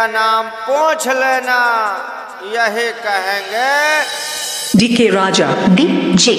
नाम पूछ लेना, यही कहेंगे DK Raja DJ।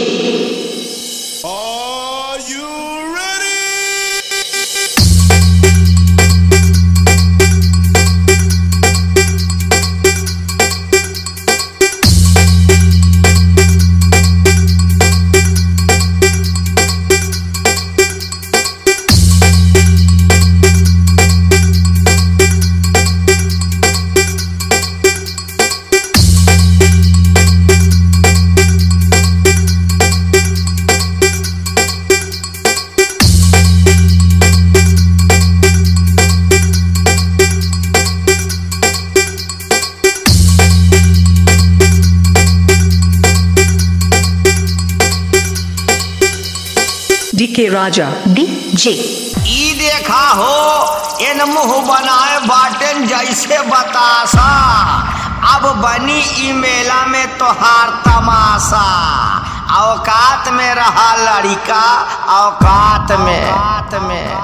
DK Raja DJ। ई देखा हो इन मुँह बनाए बाटन जैसे बतासा, अब बनी ई मेला में तोहार तमाशा। औकात में रहा लड़िका, औकात में।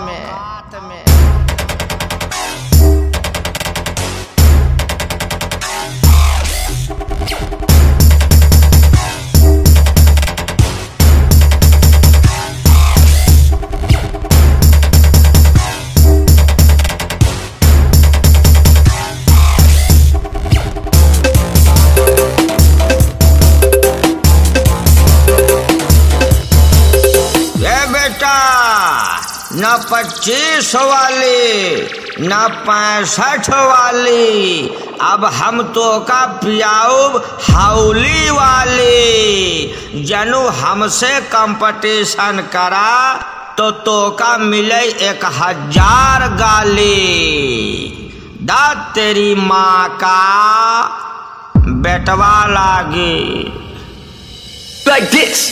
न 25 वाली न 65 वाली, अब हम तो का पियाऊब हाउली वाली। जनू हमसे कंपटीशन करा तो का मिले 1000 गाली। दा तेरी माँ का बेटवा लागी। Like this।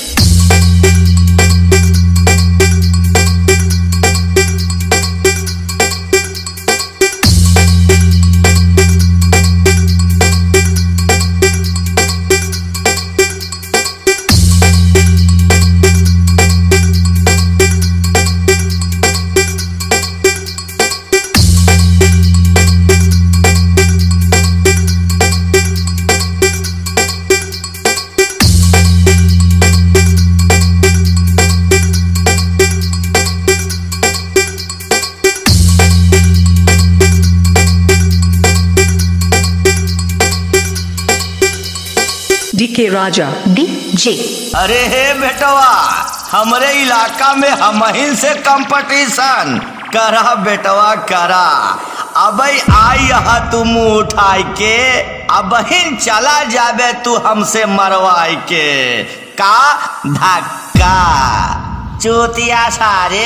DK Raja DJ। अरे हे बेटवा, हमरे इलाका में हमहिन से कंपटीशन करा बेटवा करा। अब आई यहाँ तू मुँह उठाई के, अब हिन चला जाबे तू हमसे मरवाई के। का धक्का चूतिया सारे।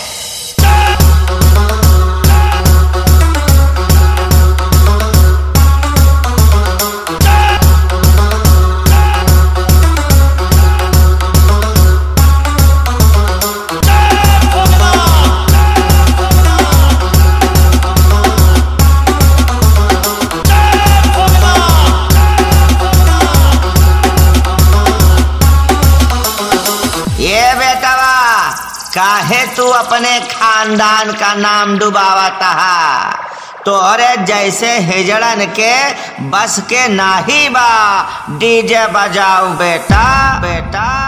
काहे तू अपने खानदान का नाम डुबावता है? तोहरे जैसे हिजड़न के बस के नाही बा। डीजे बजाओ बेटा।